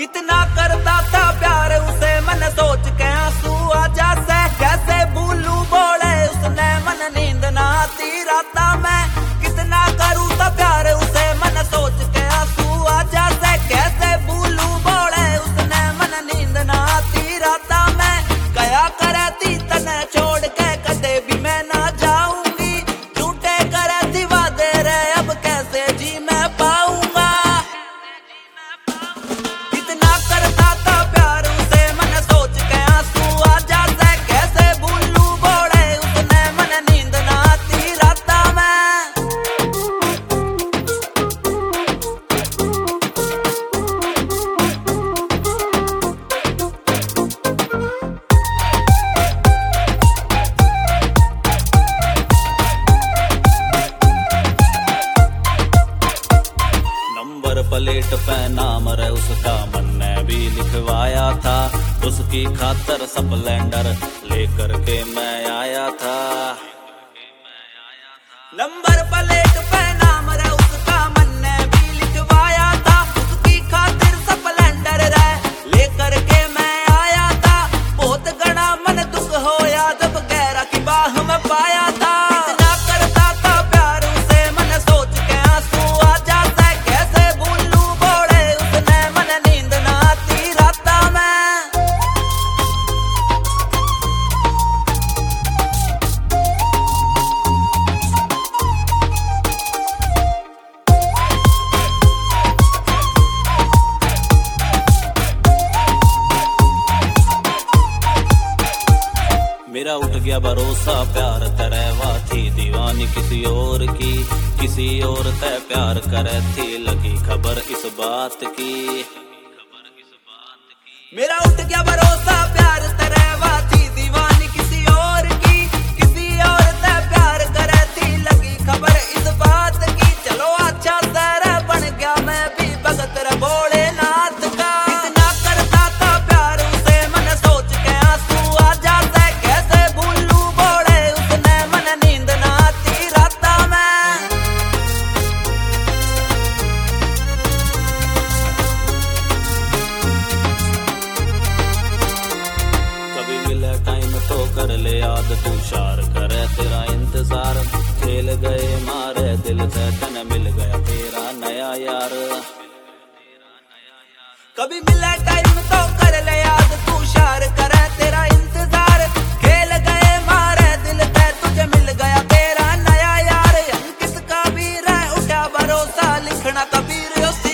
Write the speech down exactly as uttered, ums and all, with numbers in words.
कितना करता था प्यार उसे मन सोच के आंसू आ जासे, कैसे भूलू बोले उसने मन नींद ना आती राता में। कितना करूँ था प्यार उसे मन सोच के आंसू आ जासे, कैसे भूलू बोले उसने मन नींद ना आती राता में। गया करे थी तने छोड़ के कदे भी मैं ना जाऊंगी, झूठे करे थी वादे रे अब कैसे जी मैं पाऊंगा। कितना करता था प्यार उसे मन सोच के आंसू आ जाते, कैसे भूलू बोले उसने मन नींद ना आती राता में। नंबर प्लेट पे नाम रे उसका मन ने भी लिखवाया था, उसकी खातर स्प्लेंडर लेकर के मैं आया था। नंबर प्लेट पे नाम रे उसका मन ने भी लिखवाया था, उसकी खातिर स्प्लेंडर रे लेकर के मैं आया था। बहुत घना मन दुख होया जब गहरा की बाह में पाया था। कितना करता था प्यार उसे मन सोच के आंसू आ जाते, कैसे भूलू बोले उसने मन नींद ना आती राता में। मेरा उठ गया भरोसा प्यार तरहवा थी दीवानी किसी और की, किसी और तय प्यार करे थी लगी खबर इस बात की। मेरा उठ गया भरोसा प्यार तरहवा थी दीवानी किसी और की, किसी और से प्यार करे थी लगी खबर इस बात की। चलो अच्छा सर बन गया मैं भी भगत रे भोलेनाथ का। कितना करता था प्यार उसे मन सोच के आंसू आ जाते, कैसे भूलू बोले उसने मन नींद ना आती राता में। कभी मिले टाइम तो कर ले याद तू शार करे तेरा इंतजार, खेल गए मारे दिल से तन मिल गया तेरा नया यार। कभी मिले टाइम तो कर ले याद तू शार करे तेरा इंतजार, खेल गए मारे दिल से तुझे मिल गया तेरा नया यार। किसका भी रह उठा भरोसा लिखना कबीर